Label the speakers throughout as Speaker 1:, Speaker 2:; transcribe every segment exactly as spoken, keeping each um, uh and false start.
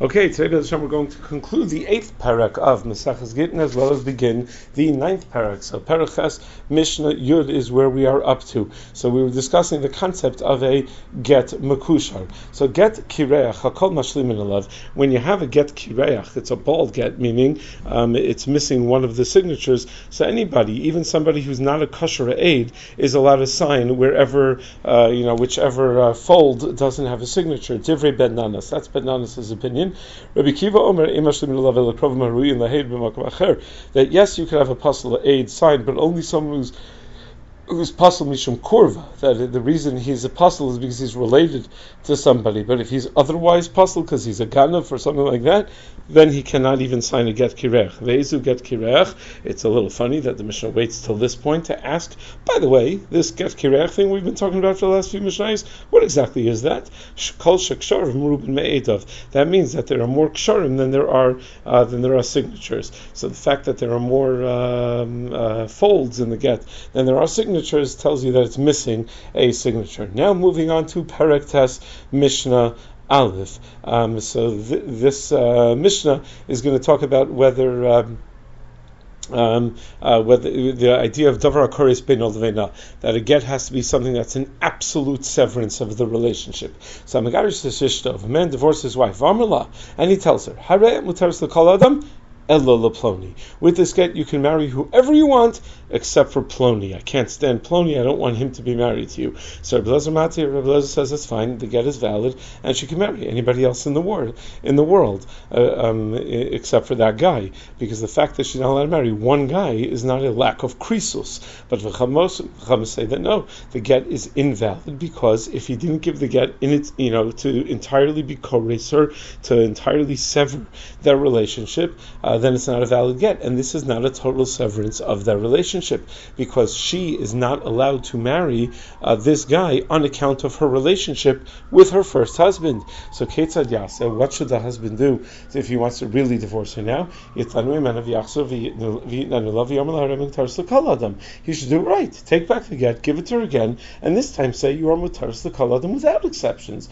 Speaker 1: Okay, today B'ez Hashem, we're going to conclude the eighth parak of Maseches Gittin as well as begin the ninth parak. So Parak Ches Mishnah Yud is where we are up to. So we were discussing the concept of a get makushar. So get kireach, hakol mashlimin alav. When you have a get kireach, it's a bald get, meaning um, it's missing one of the signatures. So anybody, even somebody who's not a kosher aid, is allowed to sign wherever, uh, you know, whichever uh, fold doesn't have a signature. Divrei Ben Nanas. That's Ben Nanas' opinion. Rabbi Kiva Omer, that yes, you could have a pasul aid signed, but only someone who's who's pasul mishum korva. That the reason he's a pasul is because he's related to somebody. But if he's otherwise pasul because he's a ganav or something like that, then he cannot even sign a get kirech. Ve'ezu get kirech. It's a little funny that the Mishnah waits till this point to ask, by the way, this get kirech thing we've been talking about for the last few Mishnahs, what exactly is that? Kol sheksharim ruben me'edav. That means that there are more ksharim than there are uh, than there are signatures. So the fact that there are more um, uh, folds in the get than there are signatures tells you that it's missing a signature. Now moving on to Perek Tes Mishnah Aleph. Um, so th- this uh, Mishnah is going to talk about whether um, um, uh, whether the idea of davar hakoris bein olvena, that a get has to be something that's an absolute severance of the relationship. So Megarish Shishta, if a man divorces his wife, Varmala, and he tells her, Harei mutaris l'kol adam Ella Ploni. With this get, you can marry whoever you want, except for Ploni. I can't stand Ploni. I don't want him to be married to you. So Rebbe Lezer Mati, Rebbe Lezer says that's fine. The get is valid, and she can marry anybody else in the world, in the world, uh, um, except for that guy, because the fact that she's not allowed to marry one guy is not a lack of krisus. But V'chamos say that no, the get is invalid because if he didn't give the get in its, you know, to entirely be koreser, to entirely sever their relationship. Uh, Uh, then it's not a valid get, and this is not a total severance of their relationship, because she is not allowed to marry uh, this guy on account of her relationship with her first husband. So Ketzad Yaseh, what should the husband do if he wants to really divorce her now? He should do it right. Take back the get, give it to her again, and this time say you are mutaris l'kol adam without exceptions.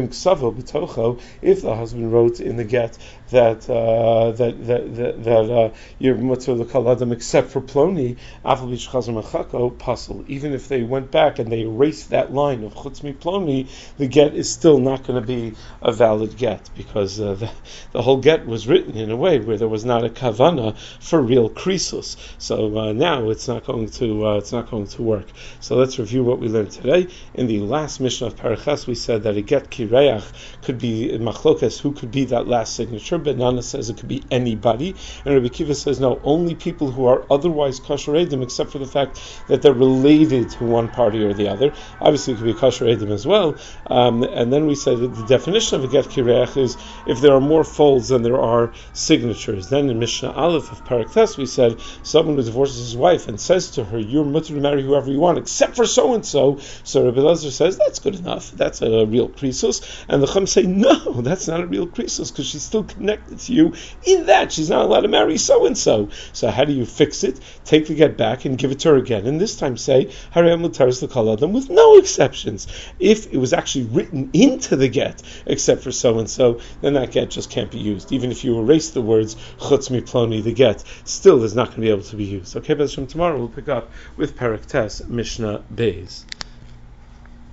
Speaker 1: If the husband wrote in the get that uh, that that that, that uh, you're mutar l'kol adam except for Ploni, afal b'shchazar mechako pasul. Even if they went back and they erased that line of chutz mi Ploni, the get is still not going to be a valid get, because uh, the, the whole get was written in a way where there was not a kavana for real krisus. So uh, now it's not going to uh, it's not going to work. So let's review what we learned today. In the last Mishnah of Perek Ches, we said that a get kireach could be in machlokas, who could be that last signature. Ben Nana says it could be anybody, and Rabbi Kiva says no, only people who are otherwise kosher edim, except for the fact that they're related to one party or the other. Obviously, it could be kosher edim as well. Um, and then we said that the definition of a get kireach is if there are more folds than there are signatures. Then in Mishnah Aleph of Perek Tes, we said someone who divorces his wife and says to her, "You're mutter to marry whoever you want, except for so and so." So Rabbi Lezer says that's good enough. That's a real krisus. And the Chum say no, that's not a real krisus, because she's still connected to you in that she's not allowed to marry so and so. So how do you fix it? Take the get back and give it to her again, and this time say Harei mutaris l'kol adam with no exceptions. If it was actually written into the get except for so and so, then that get just can't be used. Even if you erase the words chutz mi Ploni, the get still is not going to be able to be used. Okay, but from tomorrow we'll pick up with Perek Tes Mishnah Beis.